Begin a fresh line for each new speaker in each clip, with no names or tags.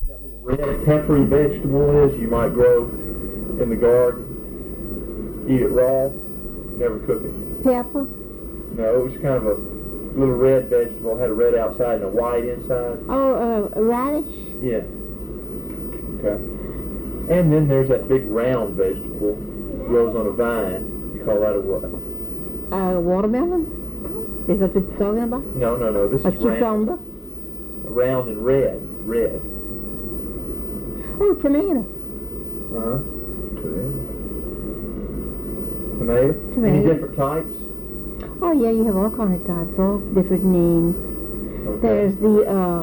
That little red peppery vegetable is you might grow in the garden. Eat it raw, never cook it.
Pepper?
No, it was kind of a little red vegetable, had a red outside and a white inside.
Oh, radish?
Yeah. Okay. And then there's that big round vegetable, grows on a vine. You call that a what?
Watermelon? Is that what you're talking about?
No, this
A
is round.
cucumber?
Round and red.
Oh, tomato.
Uh-huh. Tomato? Any different types?
Oh, yeah, you have all kinds of types, all different names.
Okay.
There's the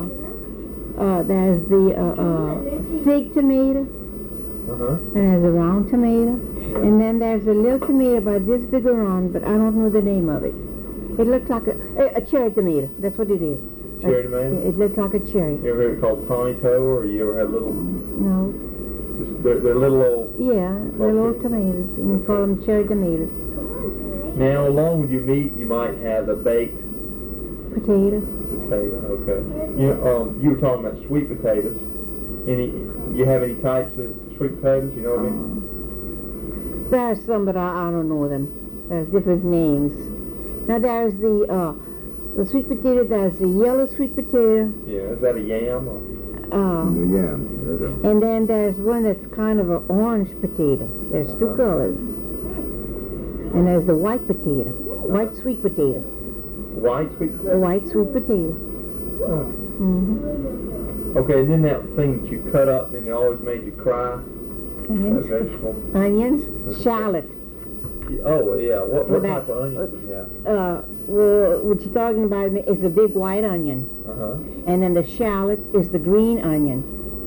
fig tomato,
Uh-huh.
and there's a round tomato,
Yeah.
and then there's a little tomato about this big around, but I don't know the name of it. It looks like a cherry tomato. That's what it is.
Cherry tomato?
It looks like a cherry.
You ever heard it called Tonito, or you ever had little,
No.
just, they're little old.
Yeah, little tomatoes, and we call them cherry tomatoes.
Now, along with your meat, you might have a baked
Potato.
potato, okay. You were talking about sweet potatoes. You have any types of sweet potatoes, you know what I mean?
There's some, but I don't know them. There's different names. Now there's the sweet potato. There's the yellow sweet potato.
Yeah, is that a yam? Or?
Yam.
And then there's one that's kind of an orange potato. There's two colors. And there's the white potato, white sweet potato.
White sweet potato?
White sweet potato.
Oh.
Mm-hmm.
Okay, and then that thing that you cut up and it always made you cry,
Onions.
that vegetable.
Onions. Shallot.
Oh, yeah. What
Well,
type
that-
of onions do you have?
Well, what you're talking about is a big white onion.
Uh-huh.
And then the shallot is the green onion.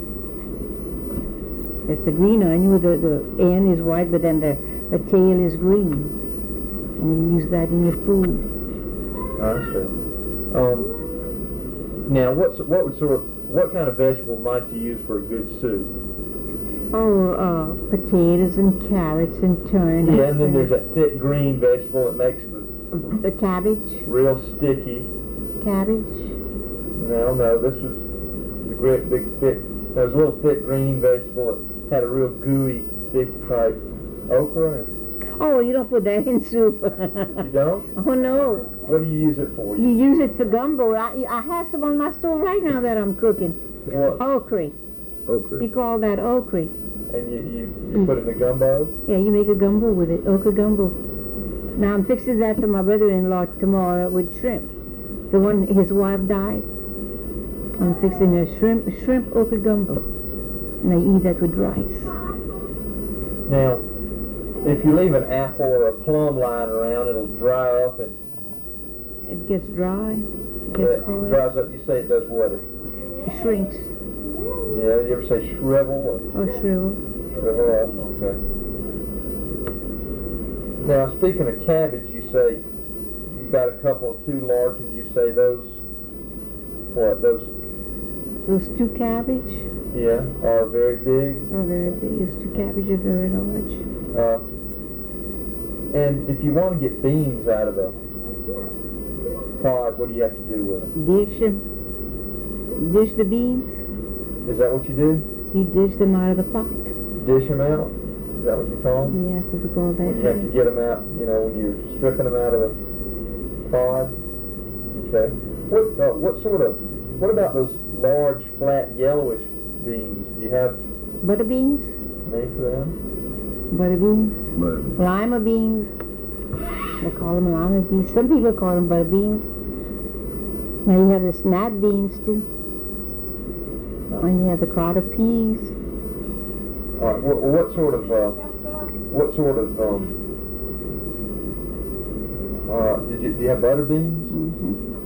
It's the green onion with the end is white, but then the tail is green. And you use that in your food.
I see. Now, what kind of vegetable might you use for a good soup?
Oh, potatoes and carrots and turnips.
Yeah, and then there's that thick green vegetable that makes
the cabbage.
real sticky.
Cabbage.
No, this was the great big thick. There was a little thick green vegetable that had a real gooey, thick type okra.
Oh, you don't put that in soup.
You don't?
Oh no.
What do you use it for?
You use it for gumbo. I have some on my stove right now that I'm cooking.
What?
Okra.
Okay.
You call that okra.
And you put it in the gumbo?
Yeah, you make a gumbo with it, okra gumbo. Now I'm fixing that for my brother-in-law tomorrow with shrimp. The one his wife died. I'm fixing a shrimp okra gumbo. And I eat that with rice.
Now, if you leave an apple or a plum lying around, it'll dry up and
It gets dry. It
it
gets hard.
dries up. You say it does what?
It shrinks
Yeah, you ever say shrivel or
or shrivel.
shrivel up? Okay. Now, speaking of cabbage, you say you got a couple of two large ones. You say those, what, those,
Those two cabbage
are very big.
are very big. Those two cabbage are very large.
And if you want to get beans out of the pod, what do you have to do with them?
Dish the beans.
Is that what you do?
You dish them out of the pot.
Dish them out? Is that what you call them?
Yeah, so we call that.
You have to get them out, when you're stripping them out of the pod. Okay. What about those large, flat, yellowish beans? Do you have
Butter beans.
name for them?
Butter beans.
But
Lima beans. They call them lima beans. Some people call them butter beans. Now you have the snap beans too. And you have the crowd of peas.
All right. What sort of do you have butter beans?
Mm-hmm.